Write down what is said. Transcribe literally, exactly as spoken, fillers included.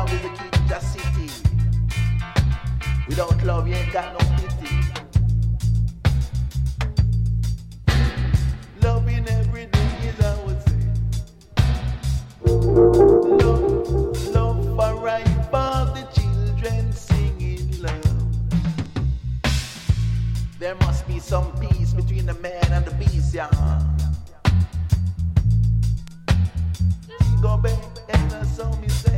love is the key to the city. Without love, you ain't got no pity. Loving everything is I would say. Love, love for right for the children singing love. There must be some peace between the man and the beast, yeah. Go back and I saw me say.